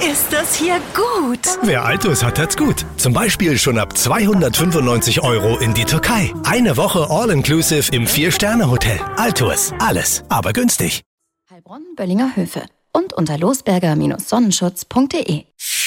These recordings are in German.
ist das hier gut. Wer Altus hat, hat's gut. Zum Beispiel schon ab 295 € in die Türkei. Eine Woche All-Inclusive im 4-Sterne-Hotel. Altus. Alles, aber günstig. Heilbronn, Böllinger Höfe. Und unter losberger-sonnenschutz.de.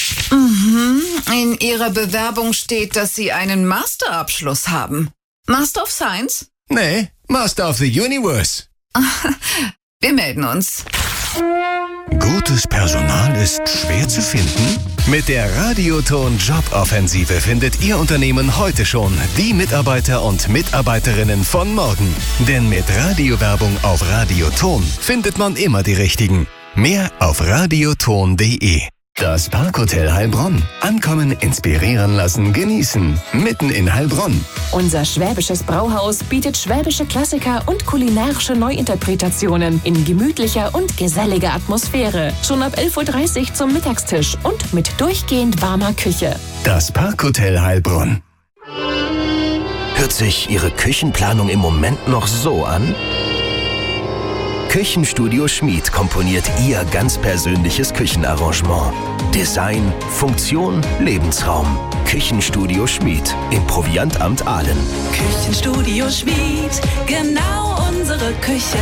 In Ihrer Bewerbung steht, dass Sie einen Masterabschluss haben. Master of Science? Nee, Master of the Universe. Wir melden uns. Gutes Personal ist schwer zu finden? Mit der Radioton Joboffensive findet Ihr Unternehmen heute schon die Mitarbeiter und Mitarbeiterinnen von morgen. Denn mit Radiowerbung auf Radioton findet man immer die richtigen. Mehr auf radioton.de. Das Parkhotel Heilbronn. Ankommen, inspirieren lassen, genießen. Mitten in Heilbronn. Unser schwäbisches Brauhaus bietet schwäbische Klassiker und kulinarische Neuinterpretationen in gemütlicher und geselliger Atmosphäre. Schon ab 11:30 Uhr zum Mittagstisch und mit durchgehend warmer Küche. Das Parkhotel Heilbronn. Hört sich Ihre Küchenplanung im Moment noch so an? Küchenstudio Schmied komponiert Ihr ganz persönliches Küchenarrangement. Design, Funktion, Lebensraum. Küchenstudio Schmied im Proviantamt Aalen. Küchenstudio Schmied, genau unsere Küche.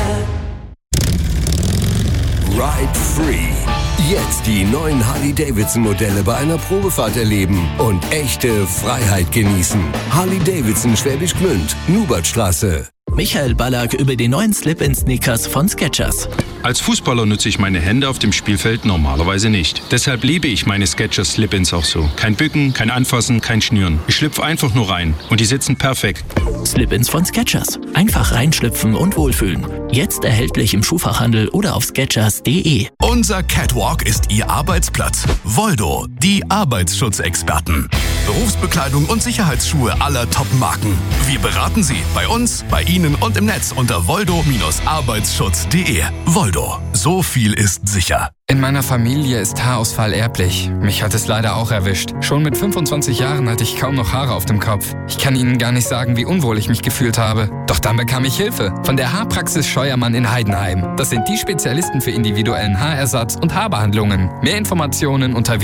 Ride Free. Jetzt die neuen Harley-Davidson-Modelle bei einer Probefahrt erleben und echte Freiheit genießen. Harley-Davidson Schwäbisch Gmünd, Nubertstraße. Michael Ballack über die neuen Slip-in-Sneakers von Skechers. Als Fußballer nutze ich meine Hände auf dem Spielfeld normalerweise nicht. Deshalb liebe ich meine Skechers Slip-ins auch so. Kein Bücken, kein Anfassen, kein Schnüren. Ich schlüpfe einfach nur rein und die sitzen perfekt. Slip-ins von Skechers. Einfach reinschlüpfen und wohlfühlen. Jetzt erhältlich im Schuhfachhandel oder auf skechers.de. Unser Catwalk ist Ihr Arbeitsplatz. Voldo, die Arbeitsschutzexperten. Berufsbekleidung und Sicherheitsschuhe aller Top-Marken. Wir beraten Sie bei uns, bei Ihnen und im Netz unter voldo-arbeitsschutz.de. Voldo, so viel ist sicher. In meiner Familie ist Haarausfall erblich. Mich hat es leider auch erwischt. Schon mit 25 Jahren hatte ich kaum noch Haare auf dem Kopf. Ich kann Ihnen gar nicht sagen, wie unwohl ich mich gefühlt habe. Doch dann bekam ich Hilfe von der Haarpraxis Scheuermann in Heidenheim. Das sind die Spezialisten für individuellen Haarersatz und Haarbehandlungen. Mehr Informationen unter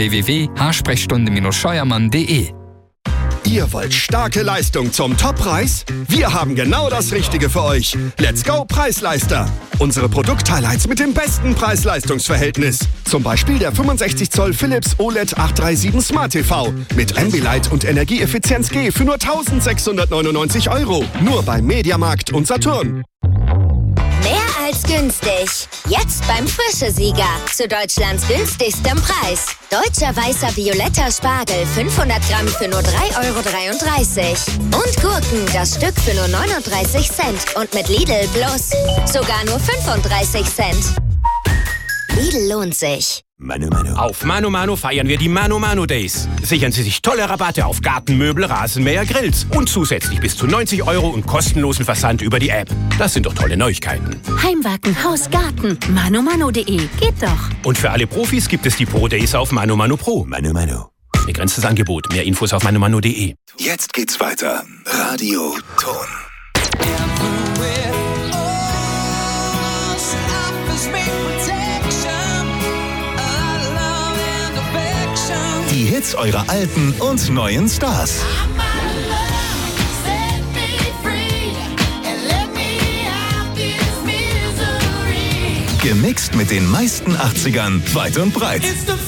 www.haarsprechstunde-scheuermann.de. Ihr wollt starke Leistung zum Toppreis? Wir haben genau das Richtige für euch. Let's go Preisleister. Unsere Produkt-Highlights mit dem besten Preis-Leistungs-Verhältnis. Zum Beispiel der 65 Zoll Philips OLED 837 Smart TV mit Ambilight und Energieeffizienz G für nur 1.699 €. Nur beim Mediamarkt und Saturn. Mehr als günstig. Jetzt beim Frische-Sieger. Zu Deutschlands günstigstem Preis. Deutscher weißer violetter Spargel 500 Gramm für nur 3,33 € Und Gurken das Stück für nur 39 Cent. Und mit Lidl Plus sogar nur 35 Cent. Lidl lohnt sich. Manu Manu. Auf Manu Manu feiern wir die Manu Manu Days. Sichern Sie sich tolle Rabatte auf Gartenmöbel, Rasenmäher, Grills und zusätzlich bis zu 90 € und kostenlosen Versand über die App. Das sind doch tolle Neuigkeiten. Heimwerken, Haus, Garten. manumanu.de. Geht doch. Und für alle Profis gibt es die Pro Days auf Manu Manu Pro. Manu Manu. Begrenztes Angebot. Mehr Infos auf manumanu.de. Jetzt geht's weiter. Radio Ton. Die Hits eurer alten und neuen Stars. Gemixt mit den meisten 80ern weit und breit.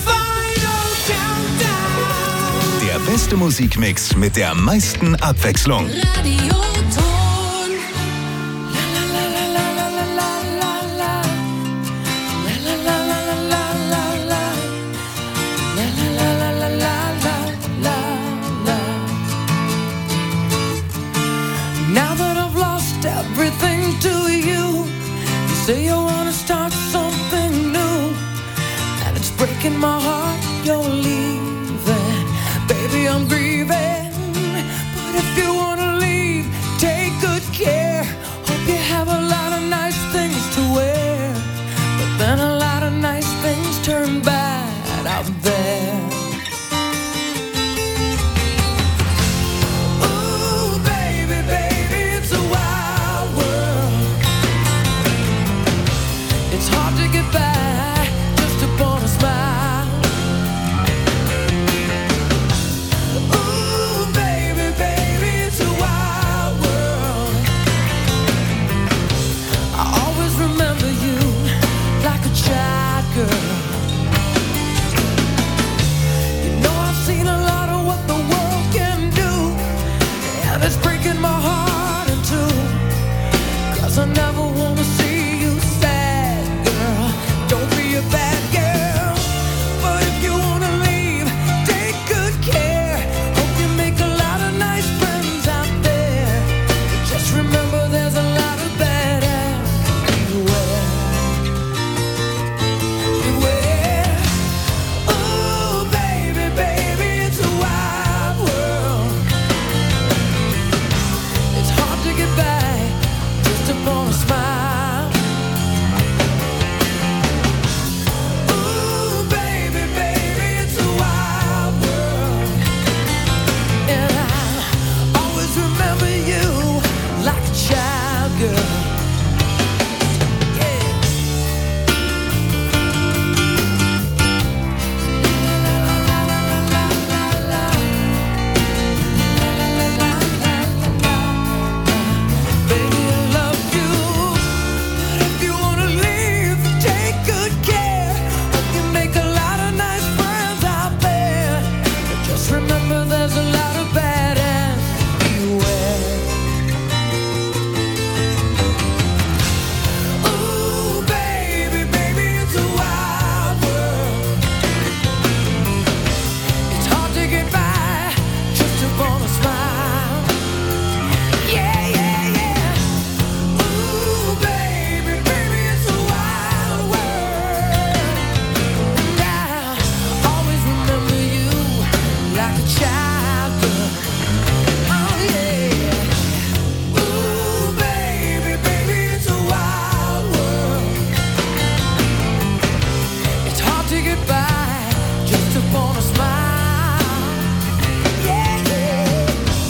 Der beste Musikmix mit der meisten Abwechslung. Say you wanna start something new, and it's breaking my heart you're leaving. Baby, I'm grieving, but if you wanna leave, take good care. Hope you have a lot of nice things to wear, but then a lot of nice things turn bad out there. Ooh, baby, baby, it's a wild world. It's hard to get by just upon a smile. easy goodbye, just upon a smile. Yeah.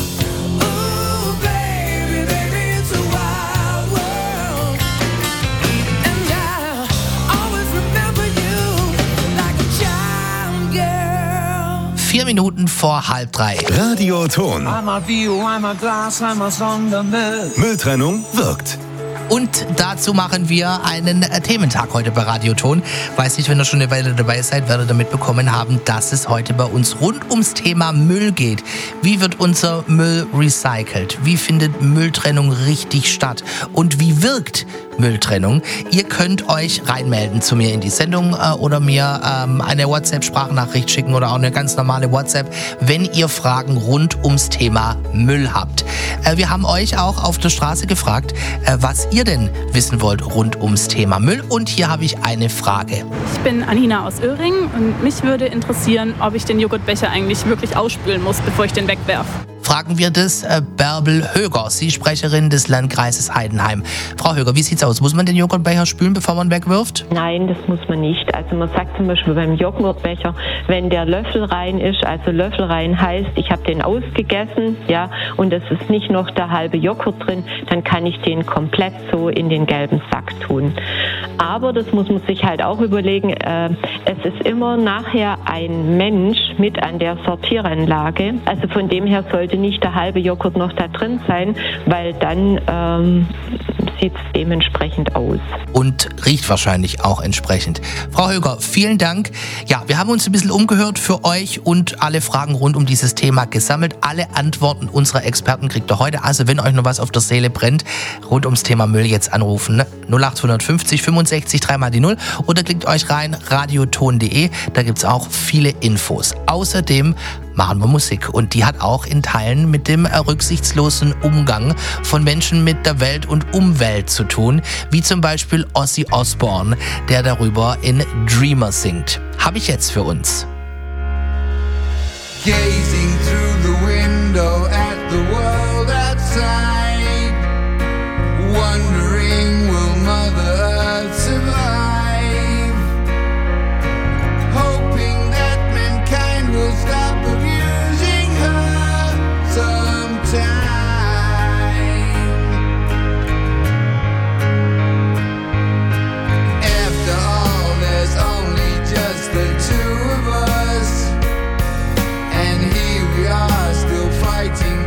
Ooh, baby, baby, it's a wild world, and I'll always remember you like a child, girl. 4 Minuten vor 2:30. Radioton. Einmal Bio, einmal Glas, einmal Sondermüll. Mülltrennung wirkt. Und dazu machen wir einen Thementag heute bei Radioton. Weiß nicht, wenn ihr schon eine Weile dabei seid, werdet ihr mitbekommen haben, dass es heute bei uns rund ums Thema Müll geht. Wie wird unser Müll recycelt? Wie findet Mülltrennung richtig statt? Und wie wirkt Mülltrennung? Ihr könnt euch reinmelden zu mir in die Sendung oder mir eine WhatsApp-Sprachnachricht schicken oder auch eine ganz normale WhatsApp, wenn ihr Fragen rund ums Thema Müll habt. Wir haben euch auch auf der Straße gefragt, was ihr denn wissen wollt rund ums Thema Müll. Und hier habe ich eine Frage. Ich bin Anina aus Öhringen und mich würde interessieren, ob ich den Joghurtbecher eigentlich wirklich ausspülen muss, bevor ich den wegwerfe. Fragen wir das Bärbel Höger, Sie Sprecherin des Landkreises Heidenheim. Frau Höger, wie sieht's aus? Muss man den Joghurtbecher spülen, bevor man wegwirft? Nein, das muss man nicht. Also man sagt zum Beispiel beim Joghurtbecher, wenn der Löffel rein ist, also Löffel rein heißt, ich habe den ausgegessen, ja, und es ist nicht noch der halbe Joghurt drin, dann kann ich den komplett so in den gelben Sack tun. Aber das muss man sich halt auch überlegen, es ist immer nachher ein Mensch mit an der Sortieranlage. Also von dem her sollte nicht der halbe Joghurt noch da drin sein, weil dann sieht es dementsprechend aus. Und riecht wahrscheinlich auch entsprechend. Frau Höger, vielen Dank. Ja, wir haben uns ein bisschen umgehört für euch und alle Fragen rund um dieses Thema gesammelt. Alle Antworten unserer Experten kriegt ihr heute. Also wenn euch noch was auf der Seele brennt, rund ums Thema Müll jetzt anrufen. Ne? 0850 65 3 mal die 0 oder klickt euch rein, radioton.de. Da gibt es auch viele Infos. Außerdem machen wir Musik und die hat auch in Teilen mit dem rücksichtslosen Umgang von Menschen mit der Welt und Umwelt zu tun, wie zum Beispiel Ozzy Osbourne, der darüber in Dreamer singt. Habe ich jetzt für uns. Gazing through the window at the world outside, wondering will Mother Earth survive, hoping that mankind will stop abusing her sometime. After all, there's only just the two of us, and here we are still fighting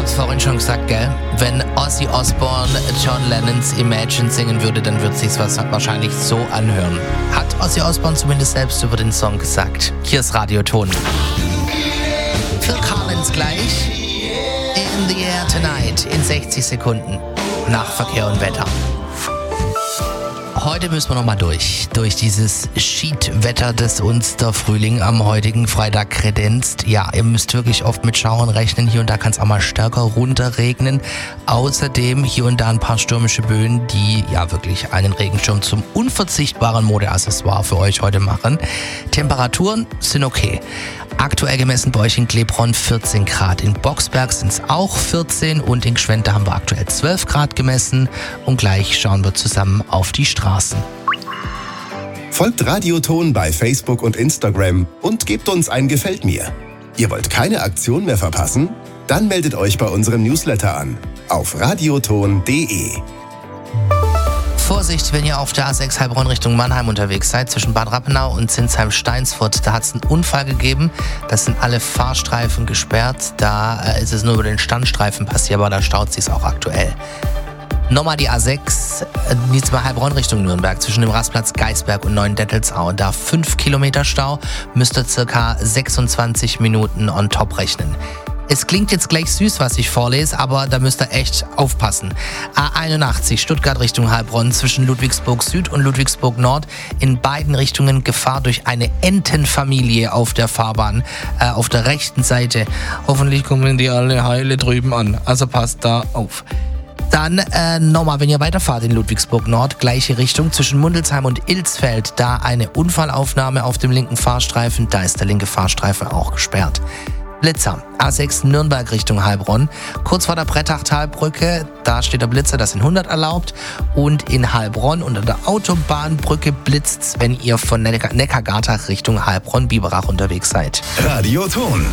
hab's vorhin schon gesagt, gell? Wenn Ozzy Osbourne John Lennons Imagine singen würde, dann würde sich's wahrscheinlich so anhören. Hat Ozzy Osbourne zumindest selbst über den Song gesagt. Hier ist Radioton. Phil Collins gleich. In the Air Tonight in 60 Sekunden. Nach Verkehr und Wetter. Heute müssen wir nochmal durch dieses Schiedwetter, das uns der Frühling am heutigen Freitag kredenzt. Ja, ihr müsst wirklich oft mit Schauern rechnen. Hier und da kann es auch mal stärker runterregnen. Außerdem hier und da ein paar stürmische Böen, die ja wirklich einen Regenschirm zum unverzichtbaren Modeaccessoire für euch heute machen. Temperaturen sind okay. Aktuell gemessen bei euch in Glebronn 14 Grad. In Boxberg sind es auch 14 und in Gschwend haben wir aktuell 12 Grad gemessen. Und gleich schauen wir zusammen auf die Straßen. Folgt Radioton bei Facebook und Instagram und gebt uns ein Gefällt mir. Ihr wollt keine Aktion mehr verpassen? Dann meldet euch bei unserem Newsletter an auf radioton.de. Vorsicht, wenn ihr auf der A6 Heilbronn Richtung Mannheim unterwegs seid, zwischen Bad Rappenau und Zinsheim-Steinsfurt. Da hat es einen Unfall gegeben. Das sind alle Fahrstreifen gesperrt. Da ist es nur über den Standstreifen passiert, aber da staut es sich auch aktuell. Nochmal die A6, diesmal Heilbronn Richtung Nürnberg, zwischen dem Rastplatz Geisberg und Neuendettelsau. Da 5 Kilometer Stau, müsst ihr circa 26 Minuten on top rechnen. Es klingt jetzt gleich süß, was ich vorlese, aber da müsst ihr echt aufpassen. A81 Stuttgart Richtung Heilbronn zwischen Ludwigsburg Süd und Ludwigsburg Nord. In beiden Richtungen Gefahr durch eine Entenfamilie auf der Fahrbahn, auf der rechten Seite. Hoffentlich kommen die alle heile drüben an, also passt da auf. Dann nochmal, wenn ihr weiterfahrt in Ludwigsburg Nord, gleiche Richtung zwischen Mundelsheim und Ilsfeld, da eine Unfallaufnahme auf dem linken Fahrstreifen, da ist der linke Fahrstreifen auch gesperrt. Blitzer, A6 Nürnberg Richtung Heilbronn, kurz vor der Brettachtalbrücke, da steht der Blitzer, das sind 100 erlaubt. Und in Heilbronn unter der Autobahnbrücke blitzt's, wenn ihr von Neckargartach Richtung Heilbronn-Biberach unterwegs seid. Radioton.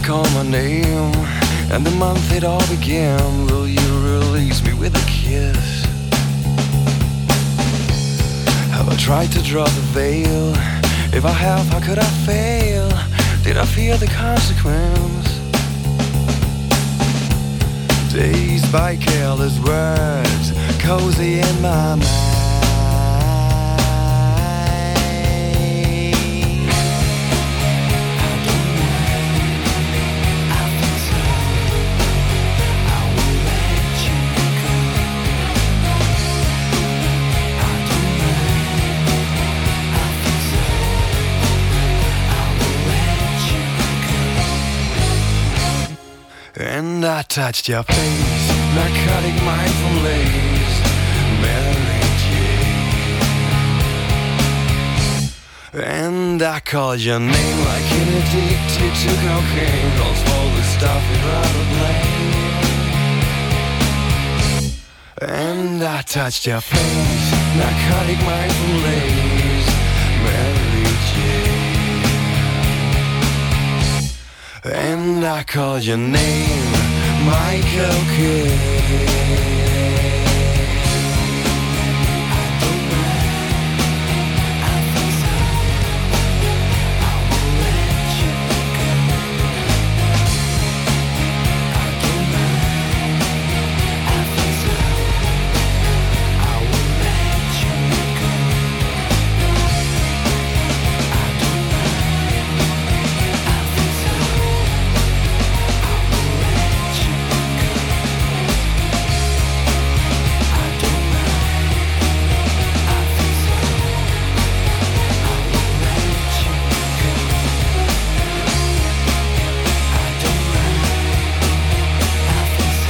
call my name, and the month it all began. Will you release me with a kiss? Have I tried to draw the veil? If I have, how could I fail? Did I fear the consequence? Dazed by careless words, cozy in my mind. And I touched your face, narcotic mindful lace, Mary Jane. And I called your name like an addicted to cocaine, calls for the stuff you'd rather blame. And I touched your face, narcotic mindful lace, Mary Jane. And I called your name, Michael Kidd.